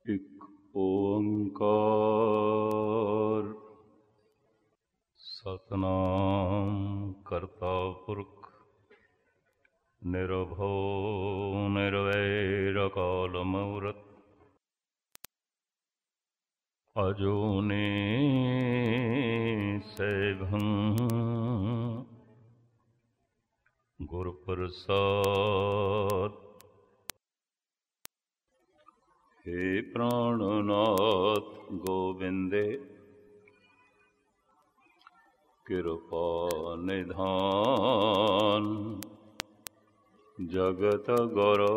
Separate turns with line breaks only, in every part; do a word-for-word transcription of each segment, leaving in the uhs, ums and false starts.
ਇੱਕ ਓੰਕਾਰ ਸਤਿਨਾਮ ਕਰਤਾ ਪੁਰਖ ਨਿਰਭਉ ਨਿਰਵੈਰ ਅਕਾਲ ਮੂਰਤ ਅਜੂਨੀ ਸੈਭੰ ਗੁਰ ਪ੍ਰਸਾਦ। हे प्राणनाथ गोविंदे कृपा निधान जगत गुरु।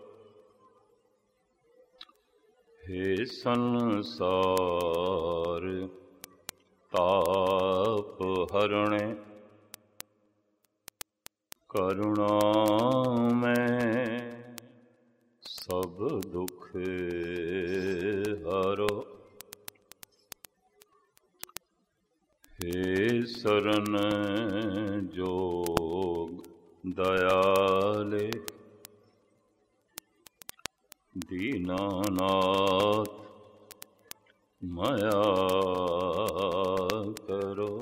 हे संसार ताप हरणे करुणा में सब दुख हरो। हे शरण जोग दयाले दीनानाथ माया करो।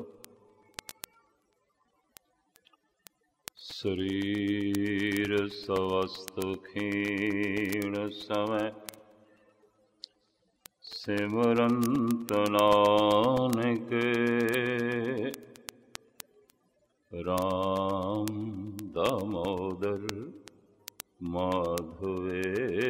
शरीर स्वस्थ क्षीण समय सिमरंत नानक राम दामोदर माधवे।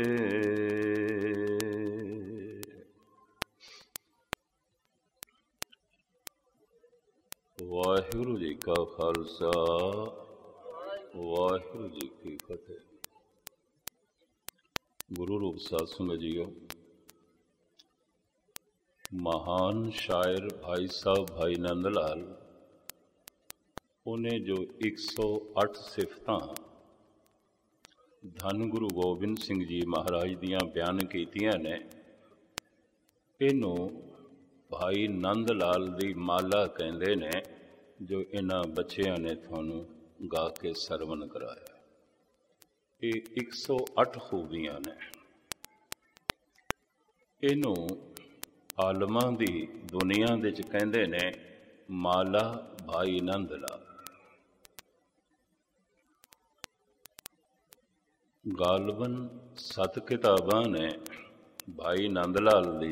वाहिगुरु जी का खालसा वाहिगुरु जी की फतेह। गुरु रूप साध संगत जीओ, महान शायर भाई साहब भाई नंद लाल उन्हें जो एक सौ अठ सिफत धन गुरु गोबिंद सिंह जी महाराज दियां बयान कीतियां ने, इनू भाई नंद लाल दी माला कहंदे ने, जो इन्हां बच्चियां ने थानू गा के सरवण कराया। ये एक सौ अठ खूबियां ने। इनू आलमां दी दुनिया दे च कहंदे ने माला भाई नंद लाल। गालबन सत किताबां ने भाई नंद लाल दी,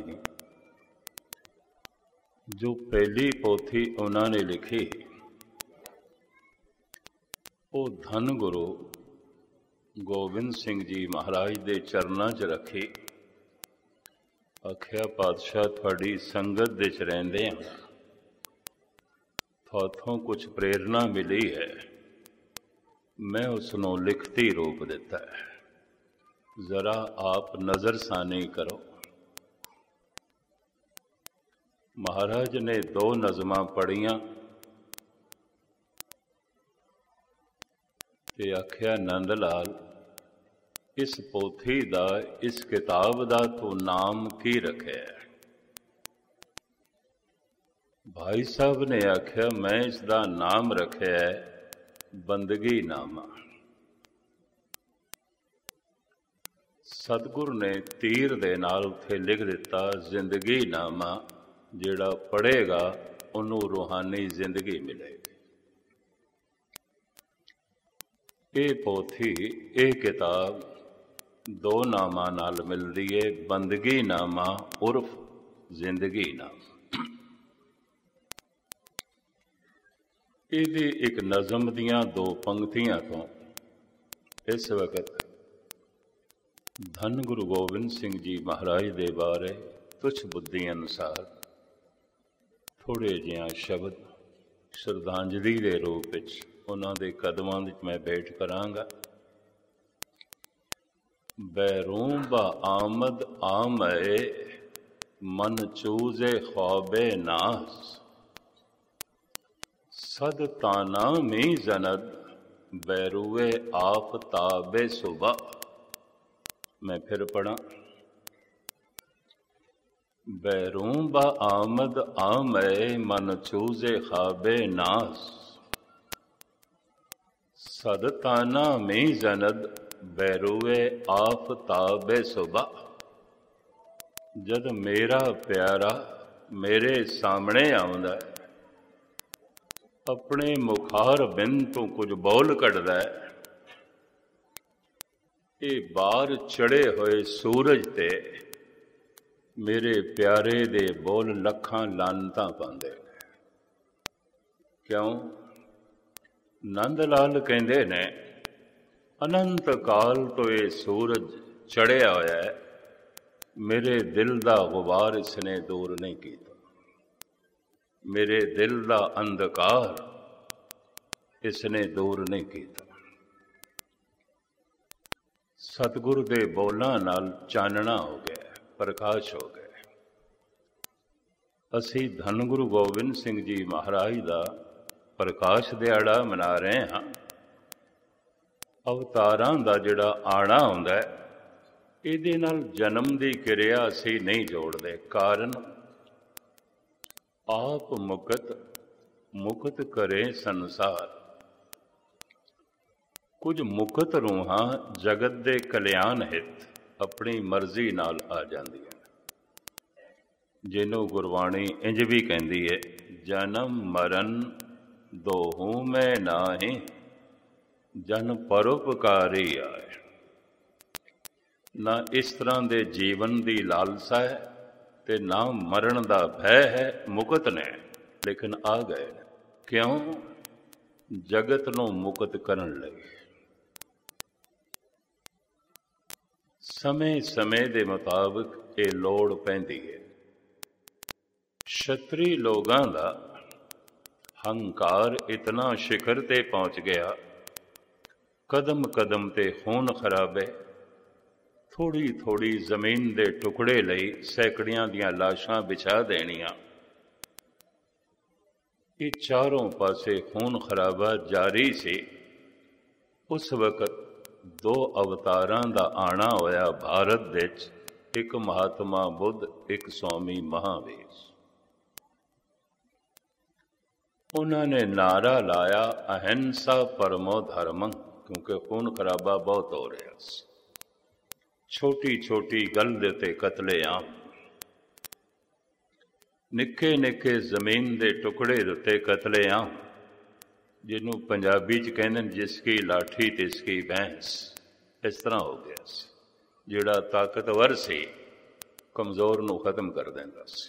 जो पहली पोथी उन्होंने लिखी वो धन गुरु गोबिंद सिंह जी महाराज दे चरनां च रखी। आख्या पातशाह थोड़ी संगत दे च रहिंदे हां, थोथों कुछ प्रेरणा मिली है, मैं उसनों लिखती रूप दिता है, जरा आप नज़रसानी करो। महाराज ने दो नज़मां पढ़ियां ते आख्या नंद लाल, इस पोथी दा इस किताब दा तो नाम की रखे है? भाई साहब ने आख्या मैं इसका नाम रखे है बंदगी नामा। सतगुर ने तीर दे नाल उत्थे लिख दिता जिंदगी नामा, जिहड़ा पढ़ेगा उन्होंने रूहानी जिंदगी मिलेगी। ये पोथी ये किताब दो नामां नाल मिलदी है, बंदगी नामा उर्फ जिंदगी नामा। इहदी एक नज़म दियां दो पंक्तियां तो इस वक्त धन गुरु गोबिंद सिंह जी महाराज दे बारे तुच्छ बुद्धि अनुसार थोड़े जिहा शब्द श्रद्धांजलि के रूप विच उन्हां दे कदमां विच मैं भेंट करांगा। बैरूं बा आमद आमए मन चूजे ख्वाबे नास, सद ताना मी जनद बैरुए आप ताबे सुबह। मैं फिर पढ़ा। बैरूं बा आमद आमए मन चूजे ख्वाबे नास, सदताना में जनद बैरुए आफताबे सुबह। जद मेरा प्यारा मेरे सामने आउंदा है, अपने मुखार बिंद तो कुछ बोल कढ़दा है, ये बाहर चढ़े हुए सूरज ते मेरे प्यारे दे बोल लखां लानतां पांदे ने। क्यों? नंद लाल कहंदे ने अनंत काल तो ये सूरज चढ़िया होया है, मेरे दिल दा गुबार इसने दूर नहीं किया, मेरे दिल दा अंधकार इसने दूर नहीं किया। सतगुरु दे बोलां नाल चानना हो गया, प्रकाश हो गया। असी धन गुरु गोबिंद सिंह जी महाराज दा प्रकाश दिहाड़ा मना रहे हाँ। अवतारां दा जिहड़ा आना हुंदा है, ਇਹਦੇ ਨਾਲ जन्म की क्रिया असी नहीं जोड़ते। कारण आप मुकत मुकत करे संसार। कुछ मुकत रूहां जगत के कल्याण हित अपनी मर्जी नाल आ जांदियां, जिन्हों गुरबाणी इंज भी कहती है, जन्म मरण दोहू में नाहि जन परोपकारी आए। ना इस तरह के जीवन की लालसा है ते ना मरण का भय है। मुकत ने लेकिन आ गए। क्यों? जगत नूं मुकत करन लई समय समय के मुताबिक ये लोड़ पैंदी है। छतरी लोगां दा हंकार इतना शिखर ते पहुँच गया, कदम कदम ते खून खराबे, थोड़ी थोड़ी जमीन के टुकड़े लई सैकड़ियां दियां लाशां बिछा देनियां। ये चारों पासे खून खराबा जारी सी। उस वक्त दो अवतारां दा आना होया भारत विच, एक महात्मा बुद्ध, एक स्वामी महावीर। उन्होंने नारा लाया अहिंसा परमो धर्म, क्योंकि खून खराबा बहुत हो रहा है। छोटी छोटी गल दे ते कतलेआम, निक्के निक्के जमीन के टुकड़े दे कतलेआम, जिन्हों पंजाबी च कहते हैं जिसकी लाठी तिसकी भैंस। इस तरह हो गया सी। जिहड़ा ताकतवर सी कमजोर नूं खत्म कर देंदा सी।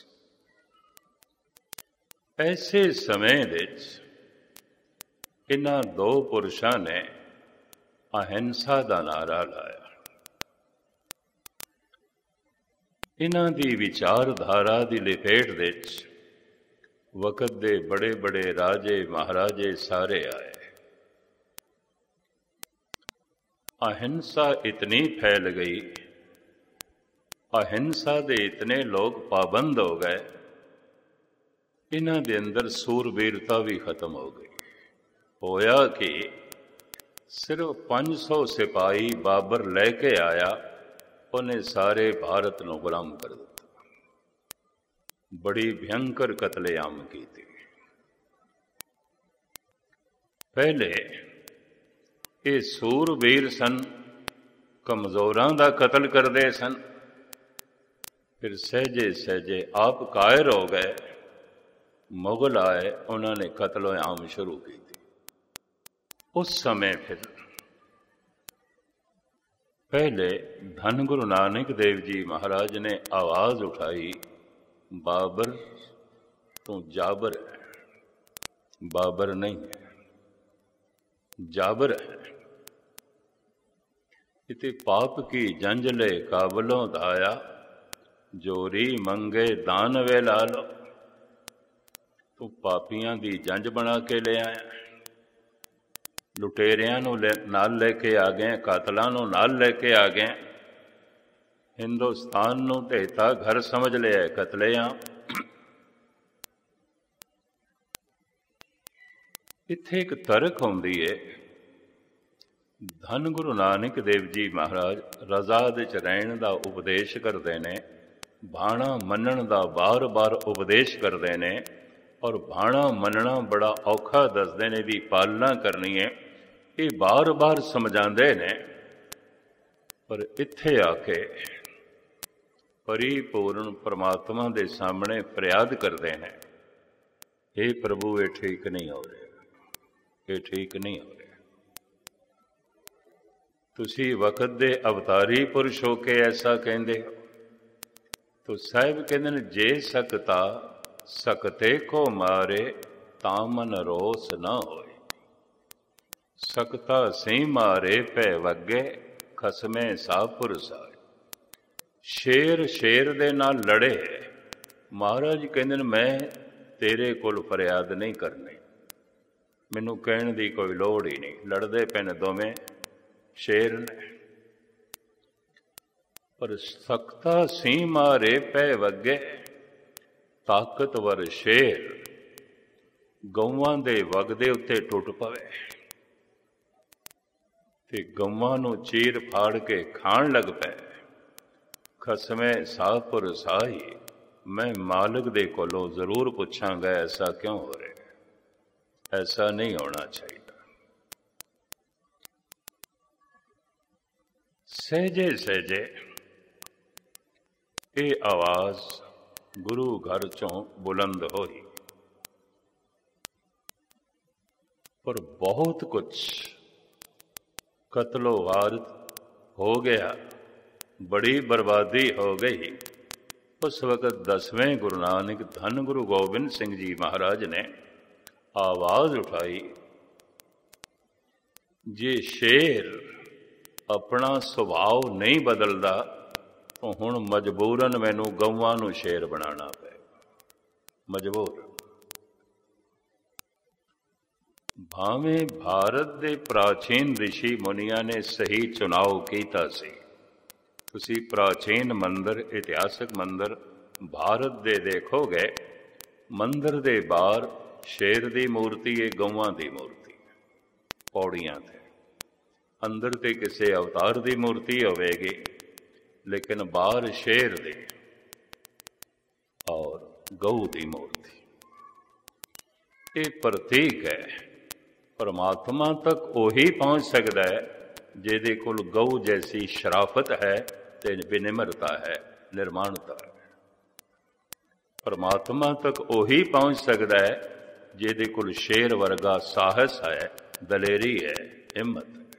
ऐसे समय विच इन्हां दो पुरुषां ने अहिंसा का नारा लाया। इन्हां दी विचारधारा की लपेट विच वक़्त दे बड़े बड़े राजे महाराजे सारे आए। अहिंसा इतनी फैल गई, अहिंसा दे इतने लोग पाबंद हो गए, इन्हां दे अंदर सूरबीरता भी खत्म हो गई। होया कि सिर्फ पाँच सौ सिपाही बाबर लैके आया, उन्हें सारे भारत को गुलाम कर दिता। बड़ी भयंकर कतलेआम की थी। पहले ये सूरबीर सन, कमजोरां दा कतल करते सन, फिर सहजे सहजे आप कायर हो गए। मुगल आए, उन्होंने कतलो आम शुरू की थी। उस समय फिर पहले धन गुरु नानक देव जी महाराज ने आवाज उठाई, बाबर तू जाबर है, बाबर नहीं है, जाबर है। इते पाप की जंजले काबलों दाया, जोरी मंगे दान वे ला लो। तू पापियां दी जंज बना के ले आया, लुटेरियां नूं नाल लेके आ गए, कातलां नूं नाल लेके आ गए। हिंदुस्तान नूं ढेता घर समझ लिया, कतलेआम। इत्थे एक तरक आउंदी है। धन गुरु नानक देव जी महाराज रज़ा दे च रहण दा उपदेश करते हैं, भाणा मनण दा बार बार उपदेश करते हैं, और भाणा मनना बड़ा औखा दसदे ने, दी पालना करनी है, ये बार बार समझाते ने। पर इत्थे आके परिपूर्ण परमात्मा के सामने फरियाद करते हैं, हे प्रभु ये ठीक नहीं हो रहा, ये ठीक नहीं हो रहा। तुसी वक्त दे अवतारी पुरुष हो के ऐसा कहते हो। तो साहिब कहते हैं, जे सकता सकते को मारे तामन रोस न होए, सकता सी मारे पै वगे खसमे सा पुरसाए। शेर शेर दे नाल लड़े, महाराज कहते मैं तेरे कोल फरियाद नहीं करनी, मैनू कहण दी कोई लोड़ ही नहीं, लड़दे पैन दोवें शेर ने। पर सकता सी मारे पै वगे ताकतवर शेर गौवां दे वगदे उत्ते टुट पवे ते गौवां नू चीर फाड़ के खाण लग पै। खसमे साहपुर साही, मैं मालिक दे कोलों जरूर पूछांगा ऐसा क्यों हो रहा है, ऐसा नहीं होना चाहिए। सहजे सहजे ये आवाज गुरु घर चों बुलंद होई, पर बहुत कुछ कत्लो वारत हो गया, बड़ी बर्बादी हो गई। उस वक्त दसवें गुरु नानक धन गुरु गोबिंद सिंह जी महाराज ने आवाज उठाई, जे शेर अपना सुभाव नहीं बदलता तो हुण मजबूरन मैनू गौवां नू शेर बनाना पे, मजबूर। भावें भारत दे प्राचीन ऋषि मुनिया ने सही चुनाव किया सी। तुसी प्राचीन मंदिर, इतिहासक मंदिर भारत दे देखोगे, मंदिर दे बाहर शेर दी मूर्ति है, गौवां दी मूर्ति, पौड़ियां थे। अंदर ते किसी अवतार दी मूर्ति होवेगी, लेकिन बाहर शेर दी और गऊ दी मूर्ति। ये प्रतीक है, परमात्मा तक वही पहुंच सकता है जिहदे कोल गऊ जैसी शराफत है ते विनिम्रता है, निर्माणता है। परमात्मा तक वही पहुंच सकता है जिहदे कोल शेर वर्गा साहस है, दलेरी है, हिम्मत है,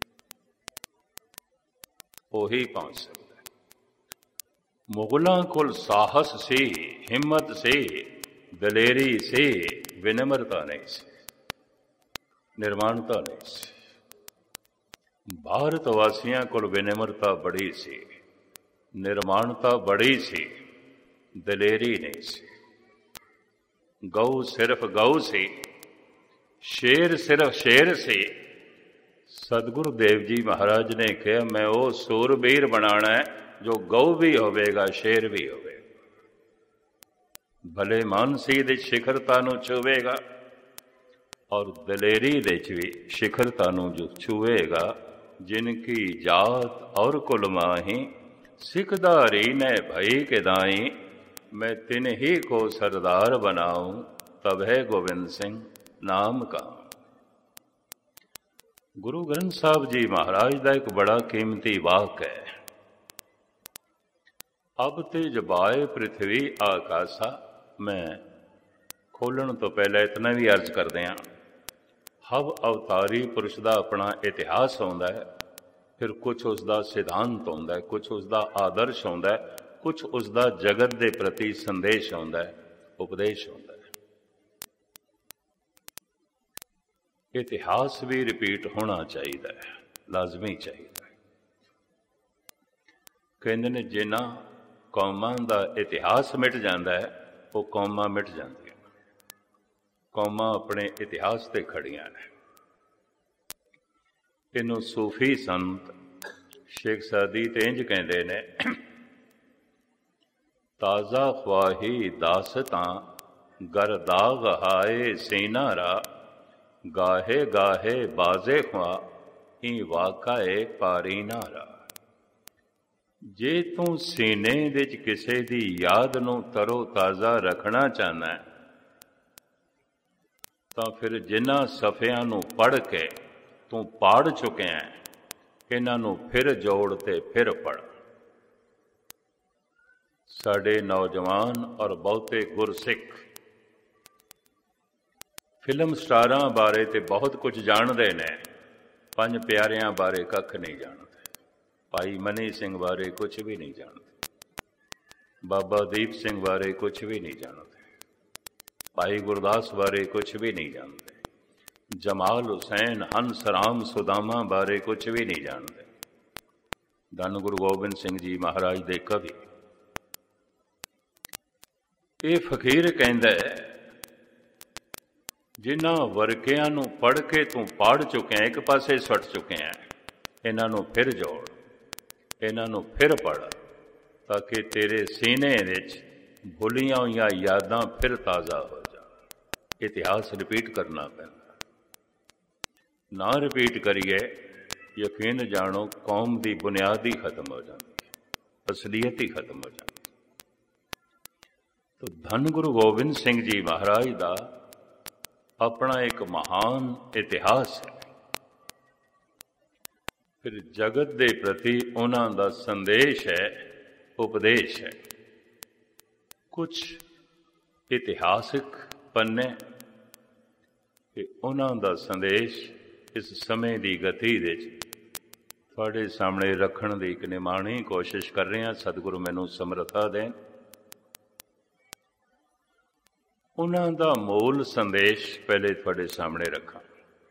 वही पहुंच सकता है। मुगलों कोल साहस सी, हिम्मत सी, दलेरी सी, विनिम्रता नहीं सी, निर्माणता नहीं सी। भारत वासियों को विनिम्रता बड़ी सी, निर्माणता बड़ी सी, दलेरी नहीं सी। गौ सिर्फ गौ सी, शेर सिर्फ शेर सी। सतगुरु देव जी महाराज ने कहा, मैं वो सूरबीर बनाना है जो गौ भी होवेगा, शेर भी होवेगा। भले मानसी दे शिखरता नू छुवेगा और दलेरी दे भी शिखरता नू जो छुएगा। जिनकी जात और कुल माही, सिखदारी ने भई के दाई। मैं तिन ही को सरदार बनाऊं, तब है गोविंद सिंह नाम का। गुरु ग्रंथ साहब जी महाराज का एक बड़ा कीमती वाक है, अब ते जबाए पृथ्वी आकाशा। मैं खोलण तो पहले इतना भी अर्ज कर दिया, हव अवतारी पुरुष का अपना इतिहास होंदा है, फिर कुछ उसका सिद्धांत होंदा है, कुछ उसका आदर्श होंदा है, कुछ उसका जगत के प्रति संदेश होंदा है, उपदेश होंदा है। इतिहास भी रिपीट होना चाहिए, लाजमी चाहिए। कहते ने जिन्ना कौमां का इतिहास मिट जाता है, वो कौमां मिट जाती, कौमां अपने इतिहास से खड़ियां ने। इनू सूफी संत शेख सादी ते इंज कहते ने, ताज़ा ख्वाही दासतां गर दाग हाए सीनारा। गाहे गाहे बाजे ख्वा ई वाकाए पारी नारा। जे तू सीने विच किसे दी याद नू तरो ताज़ा रखना चाहना है, तो फिर जिन्हां सफ़ियां नू पढ़ के तू पाड़ चुके हैं, इन्हां नू फिर जोड़ ते फिर पढ़। ਸਾਡੇ ਨੌਜਵਾਨ ਔਰ ਬਹੁਤੇ ਗੁਰਸਿੱਖ ਫਿਲਮ ਸਟਾਰਾਂ ਬਾਰੇ ਤੇ ਬਹੁਤ ਕੁਝ ਜਾਣਦੇ ਨੇ, ਪੰਜ ਪਿਆਰਿਆਂ ਬਾਰੇ ਕੱਖ ਨਹੀਂ ਜਾਣਦੇ। ਭਾਈ ਮਨੀ ਸਿੰਘ ਬਾਰੇ ਕੁਝ ਵੀ ਨਹੀਂ ਜਾਣਦੇ, ਬਾਬਾ ਦੀਪ ਸਿੰਘ ਬਾਰੇ ਕੁਝ ਵੀ ਨਹੀਂ ਜਾਣਦੇ, ਭਾਈ ਗੁਰਦਾਸ ਬਾਰੇ ਕੁਝ ਵੀ ਨਹੀਂ ਜਾਣਦੇ, ਜਮਾਲ ਹੁਸੈਨ, ਹੰਸ ਰਾਮ ਸੁਦਾਮਾ ਬਾਰੇ ਕੁਝ ਵੀ ਨਹੀਂ ਜਾਣਦੇ। ਧੰਨ ਗੁਰੂ ਗੋਬਿੰਦ ਸਿੰਘ ਜੀ ਮਹਾਰਾਜ ਦੇ ਕਵੀ। ਇਹ ਫਕੀਰ ਕਹਿੰਦਾ ਜਿਨ੍ਹਾਂ ਵਰਕਿਆਂ ਨੂੰ ਪੜ੍ਹ ਕੇ ਤੂੰ ਪੜ੍ਹ ਚੁੱਕਿਆ, ਇੱਕ ਪਾਸੇ ਸੁੱਟ ਚੁੱਕਿਆ, ਇਹਨਾਂ ਨੂੰ ਫਿਰ ਜੋੜ, ਇਹਨਾਂ ਨੂੰ ਫਿਰ ਪੜ੍ਹ, ਤਾਂ ਕਿ ਤੇਰੇ ਸੀਨੇ ਵਿੱਚ ਭੁੱਲੀਆਂ ਹੋਈਆਂ ਯਾਦਾਂ ਫਿਰ ਤਾਜ਼ਾ ਹੋ ਜਾਣ। ਇਤਿਹਾਸ ਰਿਪੀਟ ਕਰਨਾ ਪੈਂਦਾ, ਨਾ ਰਿਪੀਟ ਕਰੀਏ ਯਕੀਨ ਜਾਣੋ ਕੌਮ ਦੀ ਬੁਨਿਆਦ ਹੀ ਖਤਮ ਹੋ ਜਾਂਦੀ ਹੈ, ਅਸਲੀਅਤ ਹੀ ਖਤਮ ਹੋ ਜਾਂਦੀ ਹੈ। ਤਾਂ ਧੰਨ ਗੁਰੂ ਗੋਬਿੰਦ ਸਿੰਘ ਜੀ ਮਹਾਰਾਜ ਦਾ ਆਪਣਾ ਇੱਕ ਮਹਾਨ ਇਤਿਹਾਸ ਹੈ। ਫਿਰ ਜਗਤ ਦੇ ਪ੍ਰਤੀ ਉਹਨਾਂ ਦਾ ਸੰਦੇਸ਼ ਹੈ, ਉਪਦੇਸ਼ ਹੈ। ਕੁਝ ਇਤਿਹਾਸਿਕ ਪੰਨੇ ਕਿ ਉਹਨਾਂ ਦਾ ਸੰਦੇਸ਼ ਇਸ ਸਮੇਂ ਦੀ ਗਤੀ ਵਿੱਚ ਤੁਹਾਡੇ ਸਾਹਮਣੇ ਰੱਖਣ ਦੀ ਇੱਕ ਨਿਮਾਣੀ ਕੋਸ਼ਿਸ਼ ਕਰ ਰਹੇ ਹਾਂ। ਸਤਿਗੁਰੂ ਮੈਨੂੰ ਸਮਰੱਥਾ ਦੇਣ। ਉਹਨਾਂ ਦਾ ਮੂਲ ਸੰਦੇਸ਼ ਪਹਿਲੇ ਤੁਹਾਡੇ ਸਾਹਮਣੇ ਰੱਖਾਂ।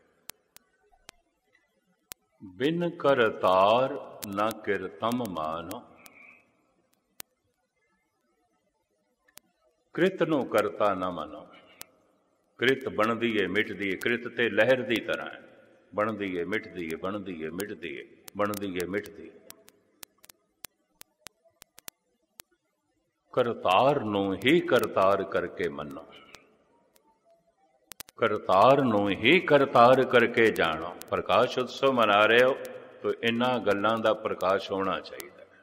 ਬਿਨ ਕਰਤਾਰ ਨਾ ਕਿਰਤਮ ਮਾਨੋ, ਕ੍ਰਿਤ ਨੂੰ ਕਰਤਾ ਨਾ ਮੰਨੋ। ਕ੍ਰਿਤ ਬਣਦੀ ਹੈ ਮਿਟਦੀ ਹੈ, ਕ੍ਰਿਤ ਤੇ ਲਹਿਰ ਦੀ ਤਰ੍ਹਾਂ ਹੈ, ਬਣਦੀ ਹੈ ਮਿਟਦੀ ਹੈ, ਬਣਦੀ ਹੈ ਮਿਟਦੀ ਹੈ, ਬਣਦੀ ਹੈ ਮਿਟਦੀ ਹੈ। ਕਰਤਾਰ ਨੂੰ ਹੀ ਕਰਤਾਰ ਕਰਕੇ ਮੰਨੋ, ਕਰਤਾਰ ਨੂੰ ਹੀ ਕਰਤਾਰ ਕਰਕੇ ਜਾਣੋ। ਪ੍ਰਕਾਸ਼ ਉਤਸਵ ਮਨਾ ਰਹੇ ਹੋ ਤਾਂ ਇਹਨਾਂ ਗੱਲਾਂ ਦਾ ਪ੍ਰਕਾਸ਼ ਹੋਣਾ ਚਾਹੀਦਾ ਹੈ।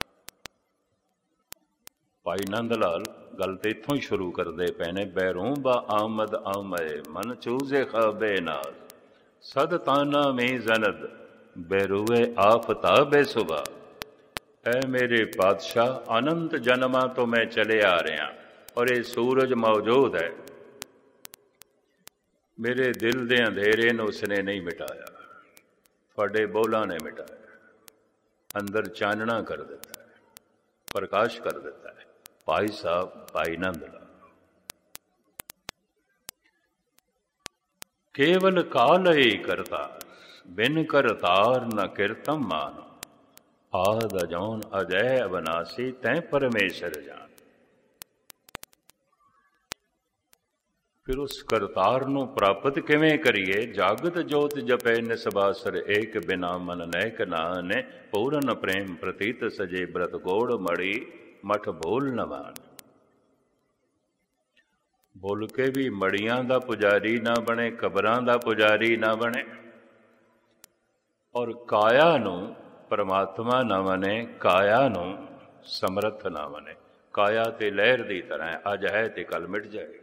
ਭਾਈ ਨੰਦ ਲਾਲ ਗੱਲ ਤੇ ਇੱਥੋਂ ਹੀ ਸ਼ੁਰੂ ਕਰਦੇ ਪਏ ਨੇ। ਬੈਰੋਂ ਬਾ ਆਮਦ ਆਮਏ ਮਨ ਚੂਜ਼ੇ ਖਾਬੇ ਨਾਲ, ਸਦ ਤਾਨਾ ਮੇ ਜ਼ਨਦ ਬੈਰੂਏ ਆਫਤਾਬੇ ਸੁਬਾ। ਐ ਮੇਰੇ ਪਾਤਸ਼ਾਹ, ਅਨੰਤ ਜਨਮਾਂ ਤੋਂ ਮੈਂ ਚਲੇ ਆ ਰਿਹਾ ਔਰ ਇਹ ਸੂਰਜ ਮੌਜੂਦ ਹੈ। ਮੇਰੇ ਦਿਲ ਦੇ ਅੰਧੇਰੇ ਨੂੰ ਉਸਨੇ ਨਹੀਂ ਮਿਟਾਇਆ, ਤੁਹਾਡੇ ਬੋਲਾਂ ਨੇ ਮਿਟਾਇਆ। ਅੰਦਰ ਚਾਨਣਾ ਕਰ ਦਿੱਤਾ ਹੈ, ਪ੍ਰਕਾਸ਼ ਕਰ ਦਿੱਤਾ ਹੈ। ਭਾਈ ਸਾਹਿਬ ਭਾਈ ਨੰਦ ਲਾਲ। ਕੇਵਲ ਕਾਲ ਹੀ ਕਰਤਾਰ, ਬਿਨ ਕਰਤਾਰ ਨ ਕਿਰਤਮ ਮਾਨੋ। ਆਦ ਅਜੌਨ ਅਜੈ ਅਵਨਾਸੀ, ਤੈਂ ਪਰਮੇਸ਼ਰ ਜਾਨ। ਫਿਰ ਉਸ ਕਰਤਾਰ ਨੂੰ ਪ੍ਰਾਪਤ ਕਿਵੇਂ ਕਰੀਏ? ਜਾਗਤ ਜੋਤ ਜਪੈ ਨਿਸਬਾਸਰ, ਏਕ ਬਿਨਾ ਮਨ ਨੈਕ ਨਾਨੇ। ਪੂਰਨ ਪ੍ਰੇਮ ਪ੍ਰਤੀਤ ਸਜੇ, ਬ੍ਰਤ ਗੋੜ ਮੜੀ ਮਠ ਭੋਲ ਨ ਮਾਨ। ਭੁੱਲ ਕੇ ਵੀ ਮੜੀਆਂ ਦਾ ਪੁਜਾਰੀ ਨਾ ਬਣੇ, ਕਬਰਾਂ ਦਾ ਪੁਜਾਰੀ ਨਾ ਬਣੇ, ਔਰ ਕਾਇਆ ਨੂੰ ਪਰਮਾਤਮਾ ਨਾ ਮੰਨੇ, ਕਾਇਆ ਨੂੰ ਸਮਰੱਥ ਨਾ ਮੰਨੇ। ਕਾਇਆ ਤੇ ਲਹਿਰ ਦੀ ਤਰ੍ਹਾਂ ਅੱਜ ਹੈ ਤੇ ਕੱਲ ਮਿਟ ਜਾਏਗੀ।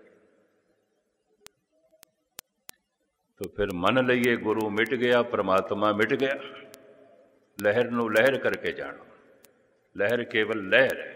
ਤੋ ਫਿਰ ਮੰਨ ਲਈਏ ਗੁਰੂ ਮਿਟ ਗਿਆ, ਪਰਮਾਤਮਾ ਮਿਟ ਗਿਆ। ਲਹਿਰ ਨੂੰ ਲਹਿਰ ਕਰਕੇ ਜਾਣੋ, ਲਹਿਰ ਕੇਵਲ ਲਹਿਰ ਹੈ।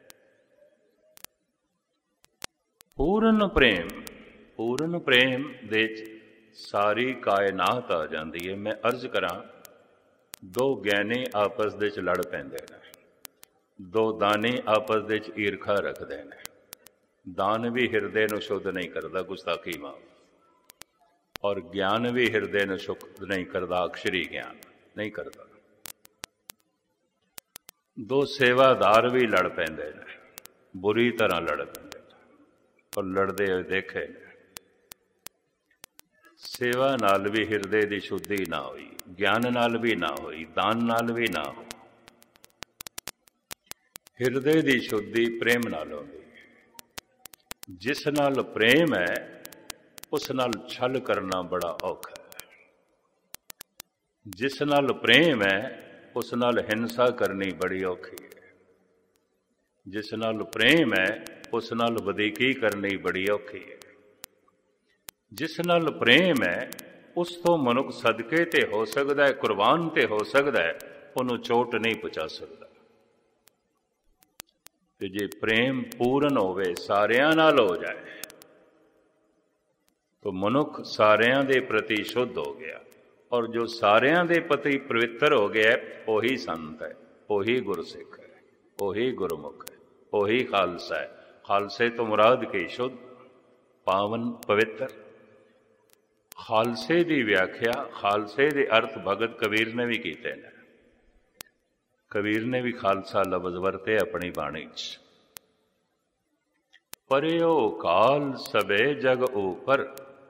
ਪੂਰਨ ਪ੍ਰੇਮ, ਪੂਰਨ ਪ੍ਰੇਮ ਦੇ ਵਿੱਚ ਸਾਰੀ ਕਾਇਨਾਤ ਆ ਜਾਂਦੀ ਹੈ। ਮੈਂ ਅਰਜ਼ ਕਰਾਂ, ਦੋ ਗਿਆਨੀ ਆਪਸ ਦੇ ਵਿੱਚ ਲੜ ਪੈਂਦੇ ਨੇ, ਦੋ ਦਾਨੀ ਆਪਸ ਦੇ ਵਿੱਚ ਈਰਖਾ ਰੱਖਦੇ ਨੇ। ਦਾਨ ਵੀ ਹਿਰਦੇ ਨੂੰ ਸ਼ੁੱਧ ਨਹੀਂ ਕਰਦਾ, ਗੁਸਤਾਖੀ ਮਾਫ, ਔਰ ਗਿਆਨ ਵੀ ਹਿਰਦੇ ਨੂੰ ਸ਼ੁੱਧ ਨਹੀਂ ਕਰਦਾ, ਅਕਸ਼ਰੀ ਗਿਆਨ ਨਹੀਂ ਕਰਦਾ। ਦੋ ਸੇਵਾਦਾਰ ਵੀ ਲੜ ਪੈਂਦੇ ਨੇ, ਬੁਰੀ ਤਰ੍ਹਾਂ ਲੜ ਪੈਂਦੇ ਨੇ, ਪਰ ਲੜਦੇ ਹੋਏ ਦੇਖੇ ਨੇ। ਸੇਵਾ ਨਾਲ ਵੀ ਹਿਰਦੇ ਦੀ ਸ਼ੁੱਧੀ ਨਾ ਹੋਈ, ਗਿਆਨ ਨਾਲ ਵੀ ਨਾ ਹੋਈ, ਦਾਨ ਨਾਲ ਵੀ ਨਾ ਹੋਈ। ਹਿਰਦੇ ਦੀ ਸ਼ੁੱਧੀ ਪ੍ਰੇਮ ਨਾਲ ਹੁੰਦੀ ਹੈ। ਜਿਸ ਨਾਲ ਪ੍ਰੇਮ ਹੈ ਉਸ ਨਾਲ ਛਲ ਕਰਨਾ ਬੜਾ ਔਖਾ ਹੈ। ਜਿਸ ਨਾਲ ਪ੍ਰੇਮ ਹੈ ਉਸ ਨਾਲ ਹਿੰਸਾ ਕਰਨੀ ਬੜੀ ਔਖੀ ਹੈ। ਜਿਸ ਨਾਲ ਪ੍ਰੇਮ ਹੈ ਉਸ ਨਾਲ ਵਧੀਕੀ ਕਰਨੀ ਬੜੀ ਔਖੀ ਹੈ। ਜਿਸ ਨਾਲ ਪ੍ਰੇਮ ਹੈ ਉਸ ਤੋਂ ਮਨੁੱਖ ਸਦਕੇ ਤੇ ਹੋ ਸਕਦਾ ਹੈ, ਕੁਰਬਾਨ ਤੇ ਹੋ ਸਕਦਾ ਹੈ, ਉਹਨੂੰ ਚੋਟ ਨਹੀਂ ਪਹੁੰਚਾ ਸਕਦਾ। ਤੇ ਜੇ ਪ੍ਰੇਮ ਪੂਰਨ ਹੋਵੇ, ਸਾਰਿਆਂ ਨਾਲ ਹੋ ਜਾਏ, ਤਾਂ ਮਨੁੱਖ ਸਾਰਿਆਂ ਦੇ ਪ੍ਰਤੀ ਸ਼ੁੱਧ ਹੋ ਗਿਆ। ਔਰ ਜੋ ਸਾਰਿਆਂ ਦੇ ਪ੍ਰਤੀ ਪਵਿੱਤਰ ਹੋ ਗਿਆ, ਉਹੀ ਸੰਤ ਹੈ, ਉਹੀ ਗੁਰਸਿੱਖ ਹੈ, ਉਹੀ ਗੁਰਮੁਖ ਹੈ, ਉਹੀ ਖਾਲਸਾ ਹੈ। ਖਾਲਸੇ ਤੋਂ ਮੁਰਾਦ ਕੀ? ਸ਼ੁੱਧ, ਪਾਵਨ, ਪਵਿੱਤਰ। ਖਾਲਸੇ ਦੀ ਵਿਆਖਿਆ, ਖਾਲਸੇ ਦੇ ਅਰਥ ਭਗਤ ਕਬੀਰ ਨੇ ਵੀ ਕੀਤੇ ਨੇ। ਕਬੀਰ ਨੇ ਵੀ ਖਾਲਸਾ ਲਫ਼ਜ਼ ਵਰਤੇ ਆਪਣੀ ਬਾਣੀ 'ਚ। ਪਰਿਓ ਕਾਲ ਸਭੇ ਜਗ ਊਪਰ,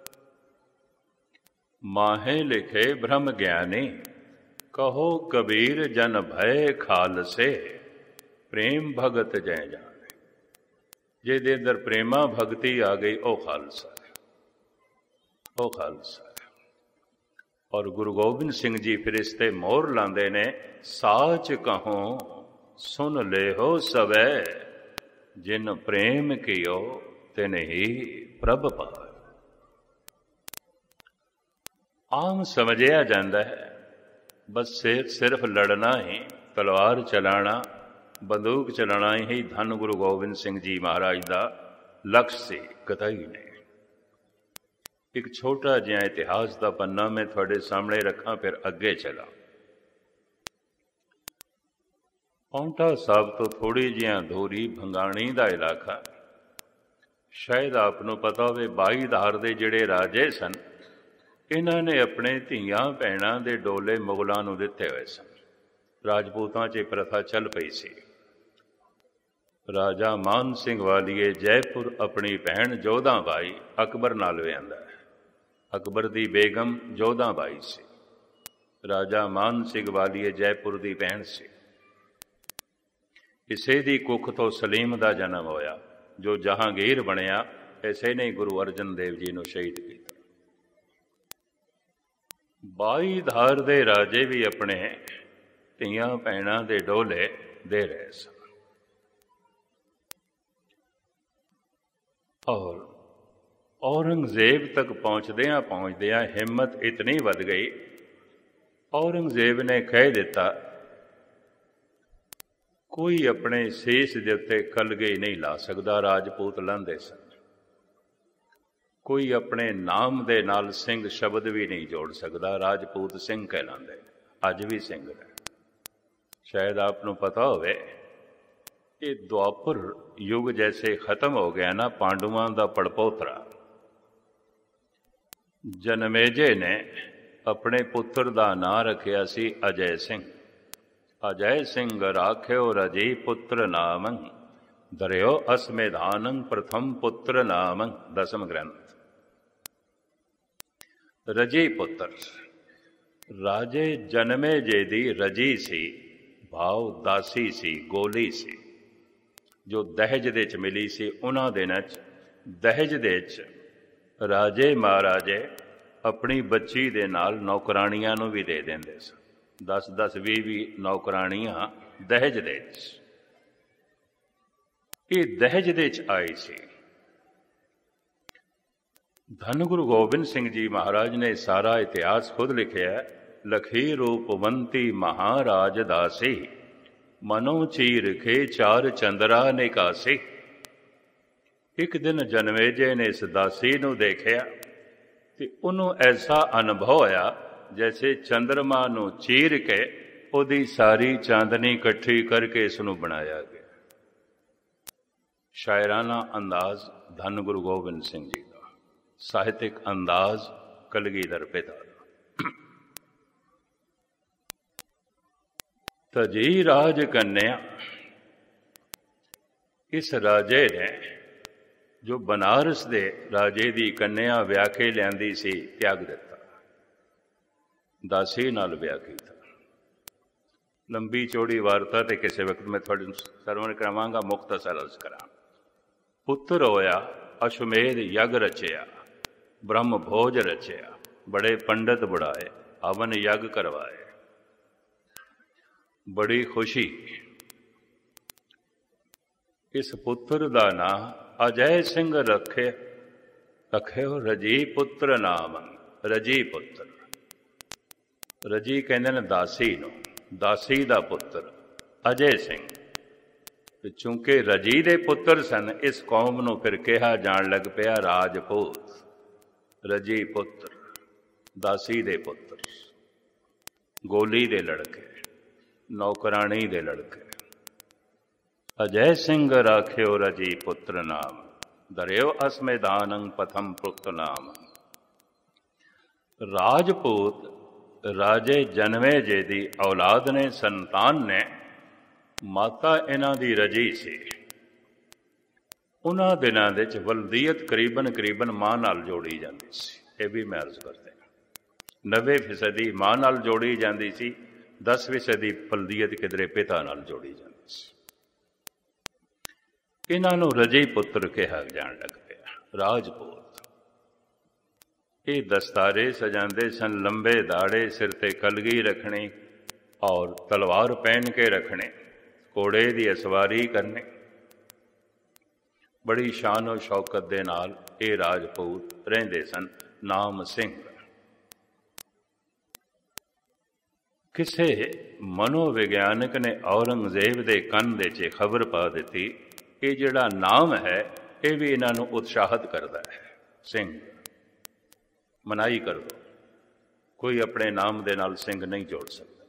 ਮਾਹੇ ਲਿਖੇ ਬ੍ਰਹਮ ਗਿਆਨੀ। ਕਹੋ ਕਬੀਰ ਜਨ ਭੈ ਖਾਲਸੇ, ਪ੍ਰੇਮ ਭਗਤ ਜੈ ਜਾਣੇ। ਜਿਹਦੇ ਅੰਦਰ ਪ੍ਰੇਮਾ ਭਗਤੀ ਆ ਗਈ, ਉਹ ਖਾਲਸਾ ਹੈ, ਉਹ ਖਾਲਸਾ ਹੈ। ਔਰ ਗੁਰੂ ਗੋਬਿੰਦ ਸਿੰਘ ਜੀ ਫਿਰ ਇਸ ਤੇ ਮੋਹਰ ਲਾਉਂਦੇ ਨੇ, ਸਾਚ ਕਹੋ ਸੁਨ ਲੇਹੋ ਸਵੈ, ਜਿਨ ਪ੍ਰੇਮ ਕੀਓ ਤਿਨ ਹੀ ਪ੍ਰਭ ਪਾਵੈ। ਆਮ ਸਮਝਿਆ ਜਾਂਦਾ ਹੈ ਬਸ ਸਿਰਫ ਲੜਨਾ ਹੀ, ਤਲਵਾਰ ਚਲਾਣਾ, ਬੰਦੂਕ ਚਲਾਣਾ ਹੀ ਧੰਨ ਗੁਰੂ ਗੋਬਿੰਦ ਸਿੰਘ ਜੀ ਮਹਾਰਾਜ ਦਾ ਲਕਸ਼ ਸੀ। ਕਤਈ ਨਹੀਂ। ਇੱਕ ਛੋਟਾ ਜਿਹਾ ਇਤਿਹਾਸ ਦਾ ਪੰਨਾ ਮੈਂ ਤੁਹਾਡੇ ਸਾਹਮਣੇ ਰੱਖਾਂ, ਫਿਰ ਅੱਗੇ ਚਲਾਂ। ਪਾਉਂਟਾ ਸਾਹਿਬ ਤੋਂ ਥੋੜ੍ਹੀ ਜਿਹਾ ਦੂਰੀ ਭੰਗਾਣੀ ਦਾ ਇਲਾਕਾ। ਸ਼ਾਇਦ ਆਪ ਨੂੰ ਪਤਾ ਹੋਵੇ, ਬਾਈ ਧਾਰ ਦੇ ਜਿਹੜੇ ਰਾਜੇ ਸਨ, ਇਹਨਾਂ ਨੇ ਆਪਣੇ ਧੀਆਂ ਭੈਣਾਂ ਦੇ ਡੋਲੇ ਮੁਗਲਾਂ ਨੂੰ ਦਿੱਤੇ ਹੋਏ ਸਨ। ਰਾਜਪੂਤਾਂ 'ਚ ਪ੍ਰਥਾ ਚੱਲ ਪਈ ਸੀ। ਰਾਜਾ ਮਾਨ ਸਿੰਘ ਵਾਲੀਏ ਜੈਪੁਰ ਆਪਣੀ ਭੈਣ ਜੋਧਾ ਬਾਈ ਅਕਬਰ ਨਾਲ ਵਿਆਹੁੰਦਾ ਹੈ। ਅਕਬਰ ਦੀ ਬੇਗਮ ਜੋਧਾ ਬਾਈ ਸੀ। ਰਾਜਾ ਮਾਨ ਸਿੰਘ ਵਾਲੀਏ ਜੈਪੁਰ ਦੀ ਭੈਣ ਸੀ। ਇਸੇ ਦੀ ਕੁੱਖ ਤੋਂ ਸਲੀਮ ਦਾ ਜਨਮ ਹੋਇਆ, ਜੋ ਜਹਾਂਗੀਰ ਬਣਿਆ। ਇਸੇ ਨੇ ਗੁਰੂ ਅਰਜਨ ਦੇਵ ਜੀ ਨੂੰ ਸ਼ਹੀਦ ਕੀਤਾ। ਬਾਈ ਧਾਰ ਦੇ ਰਾਜੇ ਵੀ ਆਪਣੇ ਧੀਆਂ ਭੈਣਾਂ ਦੇ ਡੋਲੇ ਦੇ ਰਹੇ ਸਨ। ਔਰ ਔਰੰਗਜ਼ੇਬ ਤੱਕ ਪਹੁੰਚਦਿਆਂ ਪਹੁੰਚਦਿਆਂ ਹਿੰਮਤ ਇਤਨੀ ਵੱਧ ਗਈ, ਔਰੰਗਜ਼ੇਬ ਨੇ ਕਹਿ ਦਿੱਤਾ, ਕੋਈ ਆਪਣੇ ਸੀਸ ਦੇ ਉੱਤੇ ਕਲਗੀ ਨਹੀਂ ਲਾ ਸਕਦਾ। ਰਾਜਪੂਤ ਲਾਂਦੇ ਸਨ। ਕੋਈ ਆਪਣੇ ਨਾਮ ਦੇ ਨਾਲ ਸਿੰਘ ਸ਼ਬਦ ਵੀ ਨਹੀਂ ਜੋੜ ਸਕਦਾ। ਰਾਜਪੂਤ ਸਿੰਘ ਕਹਿਲਾਂਦੇ, ਅੱਜ ਵੀ ਸਿੰਘ ਨੇ। ਸ਼ਾਇਦ ਆਪ ਨੂੰ ਪਤਾ ਹੋਵੇ, ਇਹ ਦੁਆਪਰ ਯੁੱਗ ਜੈਸੇ ਖਤਮ ਹੋ ਗਿਆ ਨਾ, ਪਾਂਡੂਆਂ ਦਾ ਪੜਪੋਤਰਾ ਜਨਮੇਜੇ ਨੇ ਆਪਣੇ ਪੁੱਤਰ ਦਾ ਨਾਂ ਰੱਖਿਆ ਸੀ ਅਜੈ ਸਿੰਘ। ਅਜੈ ਸਿੰਘ ਰਾਖਿਓ ਰਜੀ ਪੁੱਤਰ ਨਾਮੰ, ਦਰਿਓ ਅਸਮੇਧਾਨੰ ਪ੍ਰਥਮ ਪੁੱਤਰ ਨਾਮੰ। ਦਸਮ ਗ੍ਰੰਥ। ਰਜੀ ਪੁੱਤਰ, ਰਾਜੇ ਜਨਮੇਜੇ ਦੀ ਰਜੀ ਸੀ, ਭਾਵ ਦਾਸੀ ਸੀ, ਗੋਲੀ ਸੀ, ਜੋ ਦਹੇਜ ਦੇ ਚ ਮਿਲੀ ਸੀ। ਉਹਨਾਂ ਦਿਨਾਂ 'ਚ ਦਹੇਜ ਦੇ 'ਚ ਰਾਜੇ ਮਹਾਰਾਜੇ ਆਪਣੀ ਬੱਚੀ ਦੇ ਨਾਲ ਨੌਕਰਾਣੀਆਂ ਨੂੰ ਵੀ ਦੇ ਦਿੰਦੇ ਸਨ। ਦਸ ਦਸ ਵੀਹ ਵੀਹ ਨੌਕਰਾਣੀਆਂ ਦਹੇਜ ਦੇ 'ਚ। ਇਹ ਦਹੇਜ ਦੇ 'ਚ ਆਈ ਸੀ। ਧੰਨ ਗੁਰੂ ਗੋਬਿੰਦ ਸਿੰਘ ਜੀ ਮਹਾਰਾਜ ਨੇ ਸਾਰਾ ਇਤਿਹਾਸ ਖੁਦ ਲਿਖਿਆ। ਲਖੀ ਰੂਪਵੰਤੀ ਮਹਾਰਾਜ ਦਾਸੀ, ਮਨੋ ਚੀਰ ਕੇ ਚਾਰ ਚੰਦਰਾ ਨਿਕਾਸੀ। ਇੱਕ ਦਿਨ ਜਨਮੇਜੇ ਨੇ ਇਸ ਦਾਸੀ ਨੂੰ ਦੇਖਿਆ ਤੇ ਉਹਨੂੰ ਐਸਾ ਅਨੁਭਵ ਹੋਇਆ ਜੈਸੇ ਚੰਦਰਮਾ ਨੂੰ ਚੀਰ ਕੇ ਉਹਦੀ ਸਾਰੀ ਚਾਂਦਨੀ ਇਕੱਠੀ ਕਰਕੇ ਇਸ ਨੂੰ ਬਣਾਇਆ ਗਿਆ। ਸ਼ਾਇਰਾਨਾ ਅੰਦਾਜ਼ ਧੰਨ ਗੁਰੂ ਗੋਬਿੰਦ ਸਿੰਘ ਜੀ ਦਾ, ਸਾਹਿਤਿਕ ਅੰਦਾਜ਼ ਕਲਗੀਧਰ ਪਿਤਾ ਦਾ। ਤਜੀ ਰਾਜ ਕੰਨਿਆ, ਇਸ ਰਾਜੇ ਨੇ ਜੋ ਬਨਾਰਸ ਦੇ ਰਾਜੇ ਦੀ ਕੰਨਿਆ ਵਿਆਹ ਕੇ ਲਿਆਂਦੀ ਸੀ, ਤਿਆਗ ਦਿੱਤਾ, ਦਾਸੀ ਨਾਲ ਵਿਆਹ ਕੀਤਾ। ਲੰਬੀ ਚੌੜੀ ਵਾਰਤਾ ਤੇ ਕਿਸੇ ਵਕਤ ਮੈਂ ਤੁਹਾਡੇ ਸਰਵਣ ਕਰਾਵਾਂਗਾ, ਮੁਖਤਸਰ ਅਰਜ਼ ਕਰਾਂ। ਪੁੱਤਰ ਹੋਇਆ, ਅਸ਼ਵਮੇਧ ਯੱਗ ਰਚਿਆ, ਬ੍ਰਹਮ ਭੋਜ ਰਚਿਆ, ਬੜੇ ਪੰਡਤ ਬੁੜਾਏ, ਹਵਨ ਯੱਗ ਕਰਵਾਏ। ਬੜੀ ਖੁਸ਼ੀ। ਇਸ ਪੁੱਤਰ ਦਾ ਨਾਂ ਅਜੈ ਸਿੰਘ ਰੱਖੇ ਰੱਖਿਓ ਰਜੀ ਪੁੱਤਰ ਨਾਮ। ਰਜੀ ਪੁੱਤਰ, ਰਜੀ ਕਹਿੰਦੇ ਨੇ ਦਾਸੀ ਨੂੰ, ਦਾਸੀ ਦਾ ਪੁੱਤਰ ਅਜੈ ਸਿੰਘ। चूंकि रजी दे पुत्र सन, इस कौम नूं फिर कहा जाण लग पिया राजपूत। रजी पुत्र, दासी दे पुत्र, गोली दे लड़के, नौकराणी दे लड़के। अजय सिंह राख्यो रजी पुत्र नाम, दरियो असमैदानं पथम पुक्त नाम। राजपूत राजे जन्मे जे दी औलाद ने, संतान ने। माता इन्हां दी रजी सी। उन्हां दिनां दे विच वल्दीयत करीबन करीबन मां नाल जोड़ी जाती सी। ये भी मैं अर्ज करते नब्बे फीसदी मां नाल जोड़ी जाती सी, दस फीसदी वल्दीयत किधरे पिता नाल जोड़ी जाती सी। इन्हां नूं रजी पुत्र कहा जाण लग पिया राजपूत। ये दस्तारे सजाते सन, लंबे दाड़े, सिर ते कलगी रखनी और तलवार पहन के रखने, घोड़े की असवारी करनी। बड़ी शान और शौकत दे नाल ये राजपूत रहिंदे सन। नाम सिंह। किसे मनोविग्यानक ने औरंगजेब के कंन दे च खबर पा दी, ये जिहड़ा नाम है ये भी इन्हां नूं उत्साहित करता है। सिंह मनाई कर दो, कोई अपने नाम दे नाल सिंह नहीं जोड़ सकता।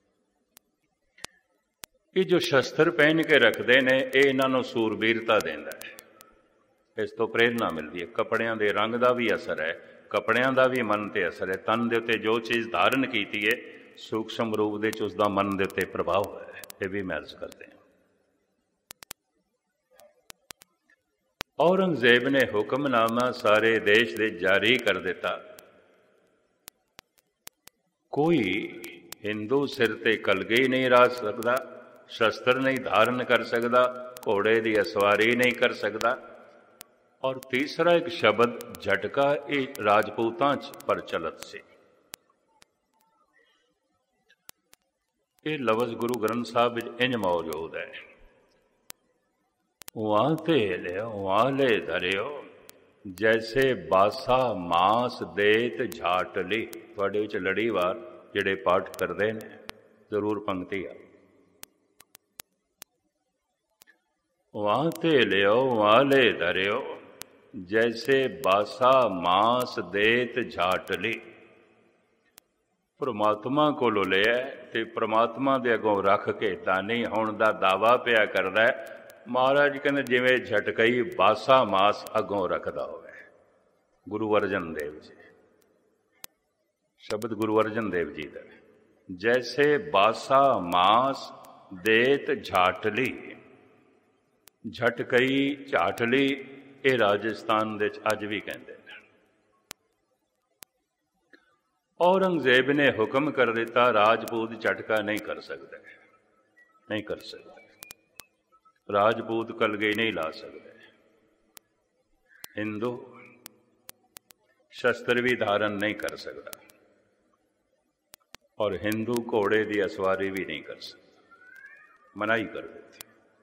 ये जो शस्त्र पहन के रखते हैं ये इन्हां नूं सूरबीरता देंदा है, इस तो प्रेरणा मिलती है। कपड़ियां दे रंग का भी असर है, कपड़ियां का भी मन ते असर है। तन दे उत्ते जो चीज़ धारण की है सूक्ष्म रूप दे च उसका मन दे उत्ते प्रभाव है। ये भी मैं अर्ज करते हैं। औरंगजेब ने हुक्मनामा सारे देश दे जारी कर दिता। कोई हिंदू सिर ते कलगी नहीं रख सकता, शस्त्र नहीं धारण कर सकता, घोड़े की असवारी नहीं कर सकता। और तीसरा एक शब्द झटका ये राजपूतां च प्रचलित से। ये लफ्ज़ गुरु ग्रंथ साहब इंज मौजूद है, वहां ते लियो वहां ले धरियो, जैसे बासा मांस देत झाटली। थोड़े विच लड़ीवार जिहड़े पाठ करते हैं जरूर पंक्ति आ। वहां ते लियो वहां ले धरियो, जैसे बासा मांस देत झाटली। परमात्मा कोलों लिया ते परमात्मा दे अगों रख के दानी होण दा दावा पिया करदा है। महाराज कहते जिवें झटकई बासा मास अगों रखदा होवे। गुरु अर्जन देव जी, शब्द गुरु अर्जन देव जी का। जैसे बासा मास देत झाटली। झटकई झाटली ये राजस्थान दे अज भी कहते हैं। औरंगजेब ने हुक्म कर दिता राजपूत झटका नहीं कर सकते, नहीं कर सकते। राजपूत कलगी नहीं ला सकते। हिंदू शस्त्र भी धारण नहीं कर सकता और हिंदू घोड़े की असवारी भी नहीं कर सकता। मनाही कर देती।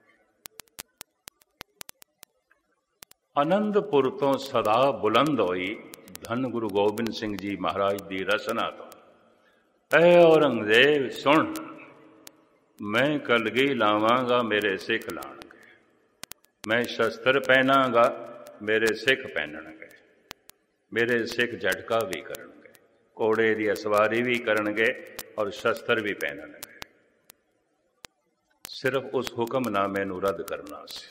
आनंदपुर तो सदा बुलंद होई धन गुरु गोबिंद सिंह जी महाराज की रसना तो। ऐ औरंगजेब सुन, मैं कलगी लावांगा मेरे सिख लाणगे, मैं शस्त्र पहनांगा मेरे सिख पहनणगे, मेरे सिख झटका भी करनगे, घोड़े की असवारी भी करनगे और शस्त्र भी पहनणगे। सिर्फ उस हुक्मनामे नूं रद्द करना सी।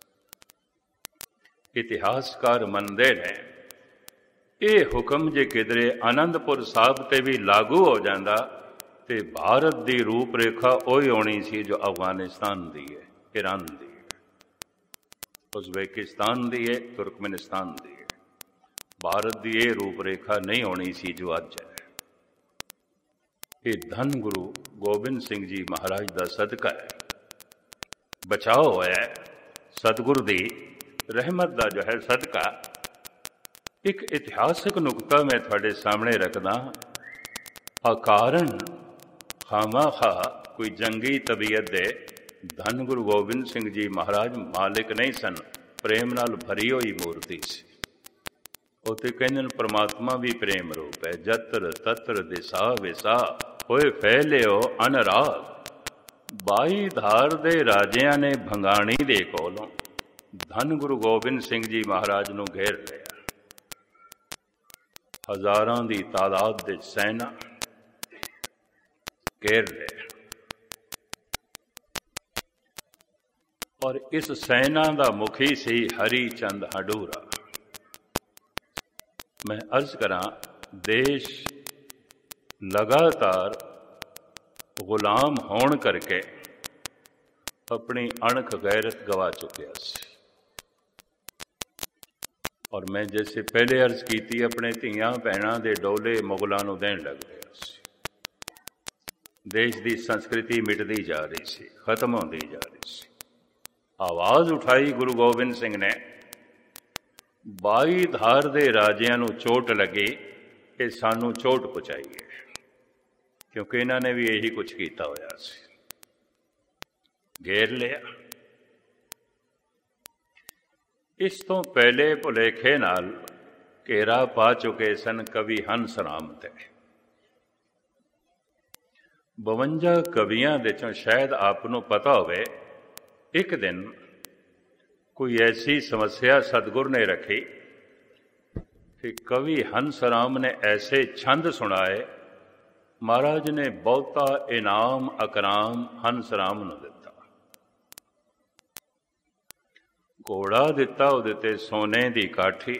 इतिहासकार मनदे ने ये हुक्म जे किधरे आनंदपुर साहब ते भी लागू हो जाता तो भारत की रूपरेखा वही होनी सी जो अफगानिस्तान की है, ईरान की है, उज़्बेकिस्तान की है, तुर्कमेनिस्तान की है। भारत की ये रूपरेखा नहीं होनी सी जो अज है। ये धन गुरु गोबिंद सिंह जी महाराज का सदका है, बचाव होया सतगुरु की रहमत का जो है सदका। एक इतिहासक नुकता मैं थोड़े सामने रखदा। अकारण खामा खा कोई जंगी तबीयत दे धन गुरु गोबिंद सिंह जी महाराज मालिक नहीं सन, प्रेम नाल भरी हुई मूर्ति सी। उत्ते कहने परमात्मा भी प्रेम रूप है। जत्र तत्र दिशा विसा होए फैलियो अनराग, ਬਾਈ ਧਾਰ ਦੇ ਰਾਜਿਆਂ ਨੇ ਭੰਗਾਣੀ ਦੇ ਕੋਲੋਂ ਧੰਨ ਗੁਰੂ ਗੋਬਿੰਦ ਸਿੰਘ ਜੀ ਮਹਾਰਾਜ ਨੂੰ ਘੇਰ ਲਿਆ। ਹਜ਼ਾਰਾਂ ਦੀ ਤਾਦਾਦ ਦੇ ਸੈਨਾ ਘੇਰ ਲਿਆ ਔਰ ਇਸ ਸੈਨਾ ਦਾ ਮੁਖੀ ਸੀ ਹਰੀ ਚੰਦ ਹਡੂਰਾ। ਮੈਂ ਅਰਜ਼ ਕਰਾਂ, ਦੇਸ਼ ਲਗਾਤਾਰ ਗੁਲਾਮ ਹੋਣ ਕਰਕੇ ਆਪਣੀ ਅਣਖ ਗੈਰਤ ਗਵਾ ਚੁੱਕਿਆ ਸੀ। ਔਰ ਮੈਂ ਜੈਸੇ ਪਹਿਲੇ ਅਰਜ਼ ਕੀਤੀ, ਆਪਣੇ ਧੀਆਂ ਭੈਣਾਂ ਦੇ ਡੋਲੇ ਮੁਗਲਾਂ ਨੂੰ ਦੇਣ ਲੱਗ ਰਿਹਾ ਸੀ। ਦੇਸ਼ ਦੀ ਸੰਸਕ੍ਰਿਤੀ ਮਿਟਦੀ ਜਾ ਰਹੀ ਸੀ, ਖਤਮ ਹੁੰਦੀ ਜਾ ਰਹੀ ਸੀ। ਆਵਾਜ਼ ਉਠਾਈ ਗੁਰੂ ਗੋਬਿੰਦ ਸਿੰਘ ਨੇ, ਬਾਈ ਧਾਰ ਦੇ ਰਾਜਿਆਂ ਨੂੰ ਚੋਟ ਲੱਗੀ, ਇਹ ਸਾਨੂੰ ਚੋਟ ਪਹੁੰਚਾਈਏ, ਕਿਉਂਕਿ ਇਹਨਾਂ ਨੇ ਵੀ ਇਹੀ ਕੁਝ ਕੀਤਾ ਹੋਇਆ ਸੀ। ਘੇਰ ਲਿਆ। ਇਸ ਤੋਂ ਪਹਿਲੇ ਭੁਲੇਖੇ ਨਾਲ ਘੇਰਾ ਪਾ ਚੁੱਕੇ ਸਨ ਕਵੀ ਹੰਸ ਰਾਮ ਤੇ। ਬਵੰਜਾ ਕਵੀਆਂ ਦੇ ਚੋਂ ਸ਼ਾਇਦ ਆਪ ਨੂੰ ਪਤਾ ਹੋਵੇ, ਇੱਕ ਦਿਨ ਕੋਈ ਐਸੀ ਸਮੱਸਿਆ ਸਤਿਗੁਰ ਨੇ ਰੱਖੀ ਕਿ ਕਵੀ ਹੰਸ ਰਾਮ ਨੇ ਐਸੇ ਛੰਦ ਸੁਣਾਏ, ਮਹਾਰਾਜ ਨੇ ਬਹੁਤਾ ਇਨਾਮ ਅਕਰਾਮ ਹੰਸ ਰਾਮ ਨੂੰ ਦਿੱਤਾ। ਘੋੜਾ ਦਿੱਤਾ ਉਹਦੇ ਤੇ ਸੋਨੇ ਦੀ ਕਾਠੀ,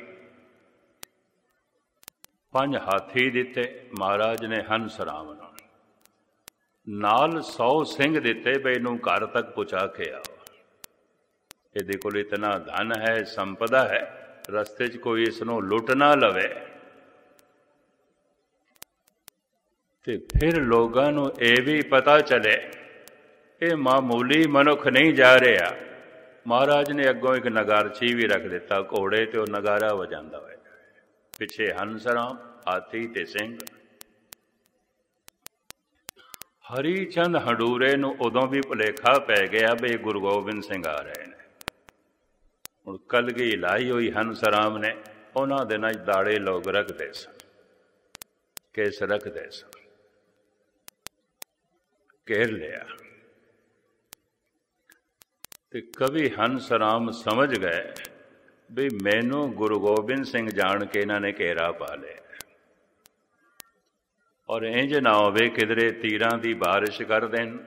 ਪੰਜ ਹਾਥੀ ਦਿੱਤੇ ਮਹਾਰਾਜ ਨੇ ਹੰਸ ਰਾਮ ਨੂੰ, ਨਾਲ ਸੌ ਸਿੰਘ ਦਿੱਤੇ ਬਈ ਇਹਨੂੰ ਘਰ ਤੱਕ ਪਹੁੰਚਾ ਕੇ ਆਓ। ਇਹਦੇ ਕੋਲ ਇਤਨਾ ਧਨ ਹੈ, ਸੰਪਦਾ ਹੈ, ਰਸਤੇ 'ਚ ਕੋਈ ਇਸ ਨੂੰ ਲੁੱਟ ਨਾ ਲਵੇ। ਤੇ ਫਿਰ ਲੋਕਾਂ ਨੂੰ ਇਹ ਵੀ ਪਤਾ ਚੱਲੇ ਇਹ ਮਾਮੂਲੀ ਮਨੁੱਖ ਨਹੀਂ ਜਾ ਰਿਹਾ। ਮਹਾਰਾਜ ਨੇ ਅੱਗੋਂ ਇੱਕ ਨਗਾਰਚੀ ਵੀ ਰੱਖ ਦਿੱਤਾ, ਘੋੜੇ ਤੇ ਉਹ ਨਗਾਰਾ ਵਜਾਉਂਦਾ ਹੋਇਆ, ਪਿੱਛੇ ਹੰਸ ਰਾਮ, ਹਾਥੀ ਤੇ ਸਿੰਘ। ਹਰੀ ਚੰਦ ਹਡੂਰੇ ਨੂੰ ਉਦੋਂ ਵੀ ਭੁਲੇਖਾ ਪੈ ਗਿਆ ਵੀ ਗੁਰੂ ਗੋਬਿੰਦ ਸਿੰਘ ਆ ਰਹੇ ਨੇ। ਹੁਣ ਕਲਗੀ ਲਾਈ ਹੋਈ ਹੰਸ ਰਾਮ ਨੇ, ਉਹਨਾਂ ਦਿਨਾਂ 'ਚ ਦਾੜੇ ਲੋਕ ਰੱਖਦੇ ਸਨ, ਕੇਸ ਰੱਖਦੇ ਸਨ। ਘੇਰ ਲਿਆ ਤੇ ਕਵੀ ਹੰਸ ਰਾਮ ਸਮਝ ਗਏ ਵੀ ਮੈਨੂੰ ਗੁਰੂ ਗੋਬਿੰਦ ਸਿੰਘ ਜਾਣ ਕੇ ਇਹਨਾਂ ਨੇ ਘੇਰਾ ਪਾ ਲਿਆ। ਔਰ ਇੰਝ ਨਾ ਹੋਵੇ ਕਿਧਰੇ ਤੀਰਾਂ ਦੀ ਬਾਰਿਸ਼ ਕਰ ਦੇਣ।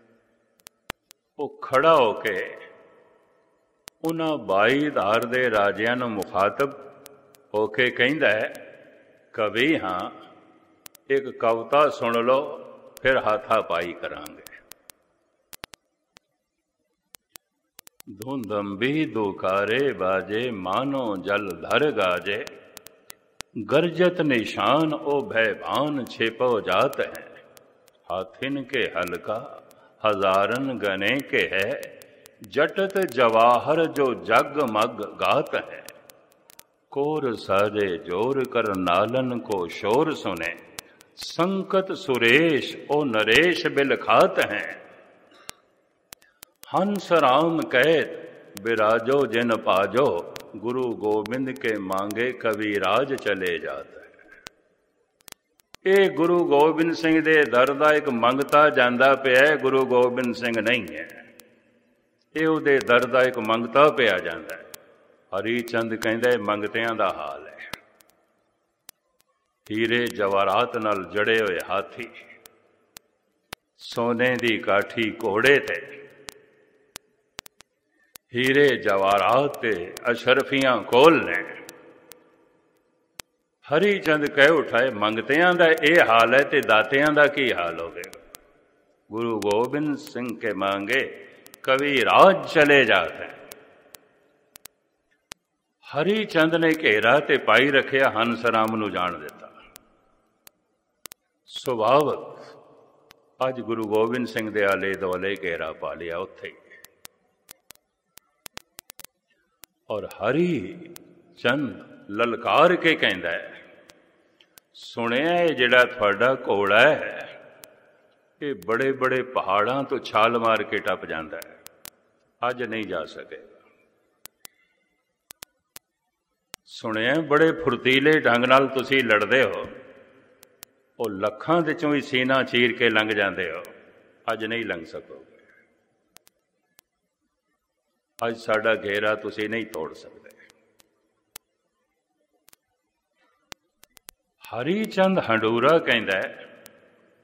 ਉਹ ਖੜਾ ਹੋ ਕੇ ਉਹਨਾਂ ਬਾਈ ਧਾਰ ਦੇ ਰਾਜਿਆਂ ਨੂੰ ਮੁਖਾਤਬ ਹੋ ਕੇ ਕਹਿੰਦਾ ਹੈ, ਕਵੀ ਹਾਂ, ਇੱਕ ਕਵਿਤਾ ਸੁਣ ਲਓ, ਫਿਰ ਹਾਥਾ ਪਾਈ ਕਰਾਂਗੇ। ਧੁੰਦੰਬੀ ਦੁਕਾਰੇ ਬਾਜੇ, ਮਾਨੋ ਜਲ ਧਰ ਗਾਜੇ, गरजत निशान ओ भयभान छिपो जात है, हाथिन के हल्का हजारन गने के है, जटत जवाहर जो जग मग गात है, कोर साजे जोर कर नालन को शोर सुने, संकट सुरेश ओ नरेश बिल खात हैं, हंस राम कहत बिराजो जिन पाजो, गुरु गोबिंद के मांगे कवि राज चले जाता है। ये गुरु गोबिंद सिंह दे दर दा एक मंगता जांदा पिया, गुरु गोबिंद सिंह नहीं है, ये उहदे दर दा एक मंगता पिया जांदा है। हरी चंद कहंदा मंगतियां दा हाल है। हीरे जवाहरात नाल जड़े हुए हाथी, सोने दी काठी घोड़े ते, हीरे जवाहरात ते अशरफियां कोल ने। हरी चंद कह उठाए मंगतियां दा ये हाल है ते दातियां दा की हाल होवेगा। गुरु गोबिंद सिंह के मांगे कवि राज चले जाते हैं। हरी चंद ने घेरा ते पाई रखिया, हंस राम नूं जाण दिता। सुभावक अज गुरु गोबिंद सिंह दे आले दुआले घेरा पा लिया उत्थे। और हरी चंद ललकार के कहता है, सुनिया है जिहड़ा तुहाडा घोड़ा है ये बड़े बड़े पहाड़ां तो छाल मार के टप जाता है, अज नहीं जा सकेगा। सुनिया बड़े फुर्तीले ढंग नाल तुसीं लड़दे हो, वो लखां दे चों ही सीना चीर के लंघ जाते हो, अज नहीं लंघ सकोगे। ਅੱਜ ਸਾਡਾ ਘੇਰਾ ਤੁਸੀਂ ਨਹੀਂ ਤੋੜ ਸਕਦੇ। ਹਰੀ ਚੰਦ ਹੰਡੂਰਾ ਕਹਿੰਦਾ